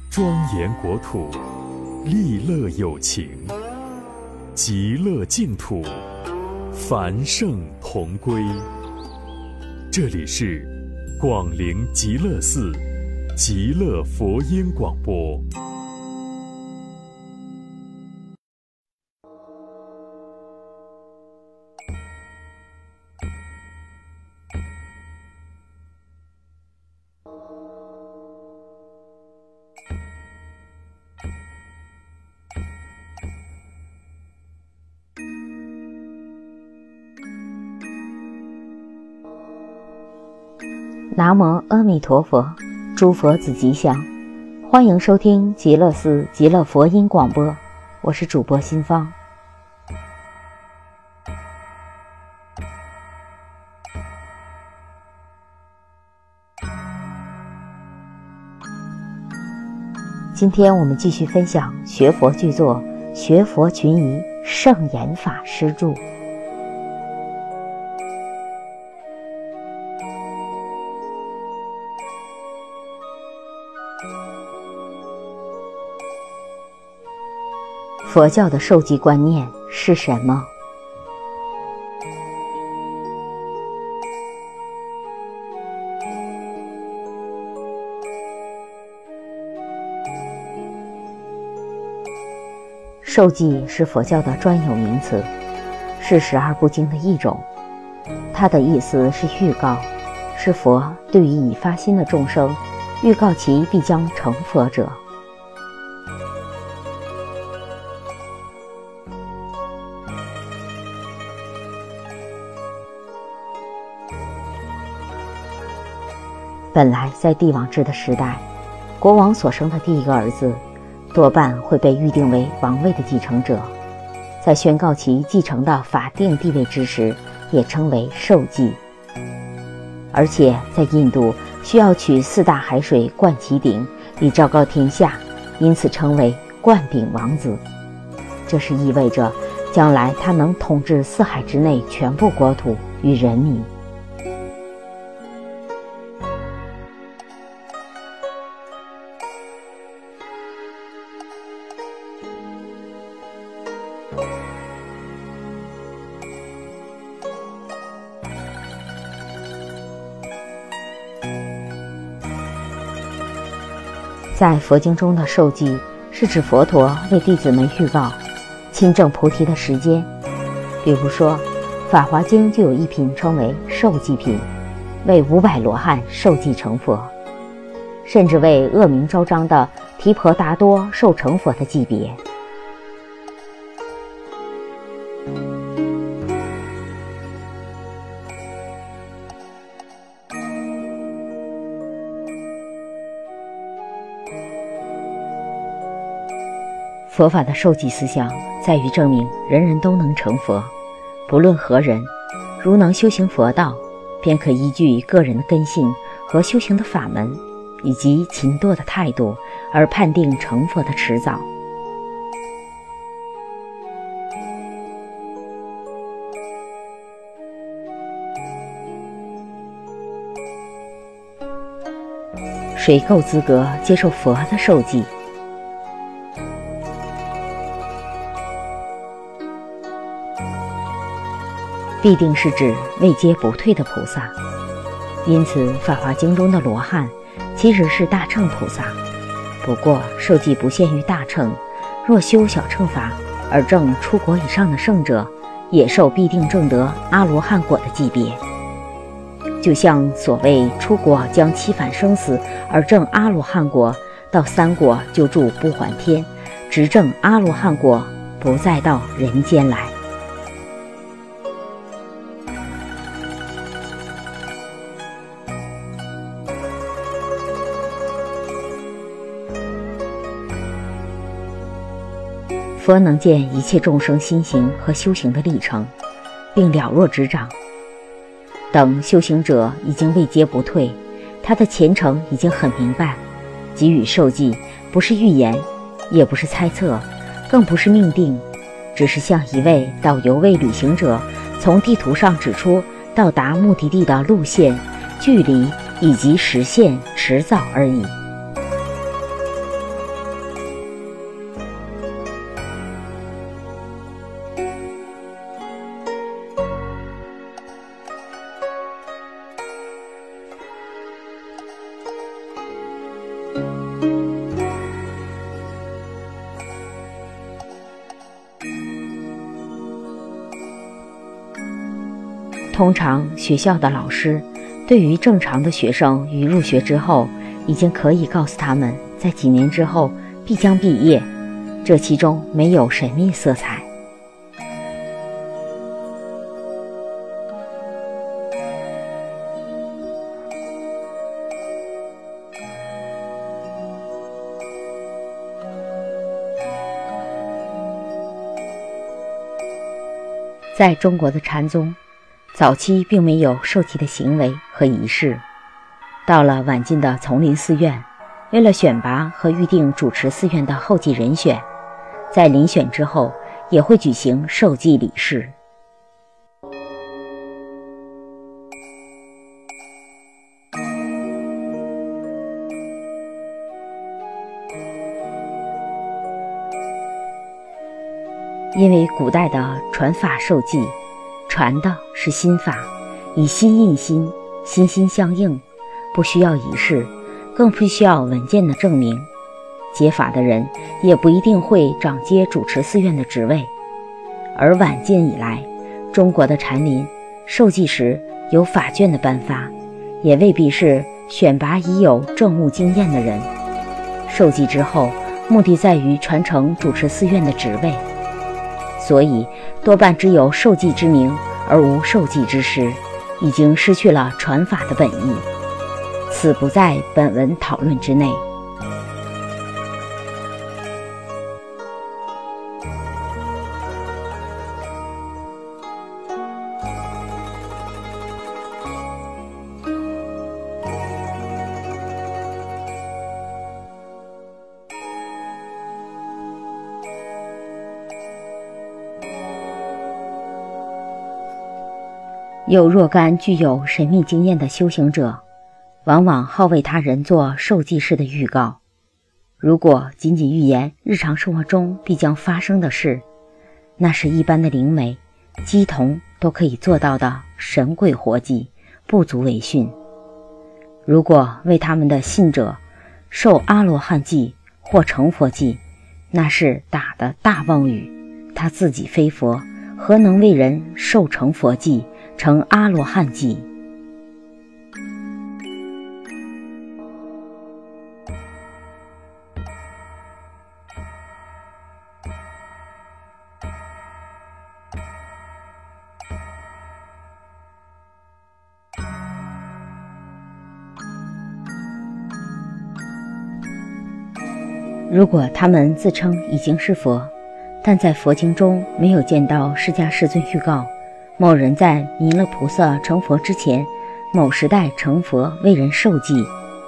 庄严国土，利乐有情，极乐净土，繁盛同归。这里是广陵极乐寺极乐佛音广播。 南无阿弥陀佛，诸佛子吉祥，欢迎收听极乐寺极乐佛音广播，我是主播心芳。今天我们继续分享学佛巨作《学佛群疑》圣严法师著。佛教的受记观念是什么？受记是佛教的专有名词，是12部经的一种。它的意思是预告，是佛对于已发心的众生，预告其必将成佛者。本来在帝王制的时代，国王所生的第一个儿子多半会被预定为王位的继承者，在宣告其继承的法定地位之时，也称为受记。而且在印度需要取4大海水灌其顶，以昭告天下，因此称为灌顶王子。这是意味着将来他能统治4海之内全部国土与人民。在佛经中的受记是指佛陀为弟子们预告亲证菩提的时间。比如说法华经就有一品称为受记品，为500罗汉受记成佛，甚至为恶名昭彰的提婆达多受成佛的级别。佛法的受记思想在于证明人人都能成佛，不论何人，如能修行佛道，便可依据个人的根性和修行的法门，以及勤惰的态度，而判定成佛的迟早。谁够资格接受佛的受记？必定是指位阶不退的菩萨。因此《法华经》中的罗汉其实是大乘菩萨。不过受记不限于大乘，若修小乘法而证出国以上的圣者，也受必定证得阿罗汉果的级别。就像所谓出国将七返生死而证阿罗汉果，到3国就住不还天，直证阿罗汉果，不再到人间来。佛能见一切众生心行和修行的历程，并了若指掌。等修行者已经位阶不退，他的前程已经很明白，给予受记不是预言，也不是猜测，更不是命定，只是像一位导游为旅行者从地图上指出到达目的地的路线、距离以及实现迟早而已。 通常学校的老师对于正常的学生于入学之后，已经可以告诉他们在几年之后必将毕业，这其中没有神秘色彩。在中国的禅宗，早期并没有受记的行为和仪式。到了晚近的丛林寺院，为了选拔和预定主持寺院的后继人选，在遴选之后也会举行受记礼事。因为古代的传法受记，传的是心法，以心印心，心心相应，不需要仪式，更不需要文件的证明。接法的人也不一定会掌接主持寺院的职位。而晚近以来，中国的禅林受记时有法卷的颁发，也未必是选拔已有政务经验的人。受记之后，目的在于传承主持寺院的职位，所以多半只有受记之名而无受记之师，已经失去了传法的本意，此不在本文讨论之内。有若干具有神秘经验的修行者，往往好为他人做受记式的预告。如果仅仅预言日常生活中必将发生的事，那是一般的灵媒、乩童都可以做到的神鬼活计，不足为训。如果为他们的信者受阿罗汉记或成佛记，那是打的大妄语。他自己非佛，何能为人受成佛记，成阿罗汉记？如果他们自称已经是佛，但在佛经中没有见到释迦世尊预告某人在弥勒菩萨成佛之前某时代成佛为人受记，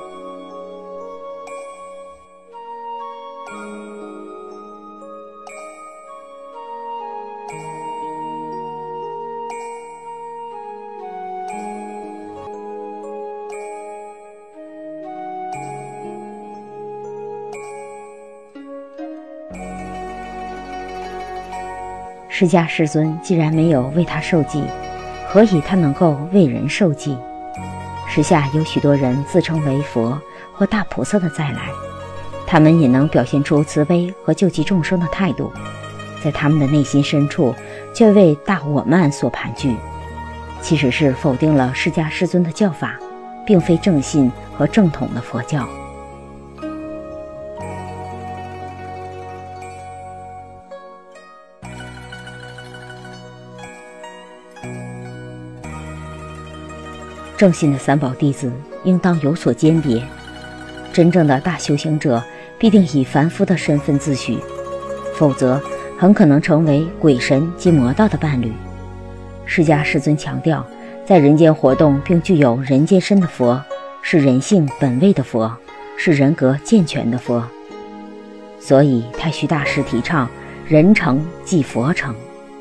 释迦世尊既然没有为他受记，何以他能够为人受记？时下有许多人自称为佛或大菩萨的再来，他们也能表现出慈悲和救济众生的态度，在他们的内心深处却为大我慢所盘踞，其实是否定了释迦世尊的教法，并非正信和正统的佛教。正信的三宝弟子应当有所鉴别，真正的大修行者必定以凡夫的身份自诩，否则很可能成为鬼神及魔道的伴侣。释迦世尊强调，在人间活动并具有人间身的佛，是人性本位的佛，是人格健全的佛。所以太虚大师提倡人成即佛成。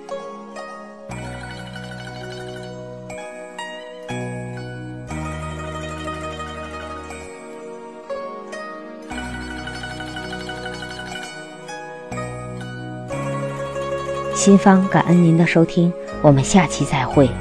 心方感恩您的收听，我们下期再会。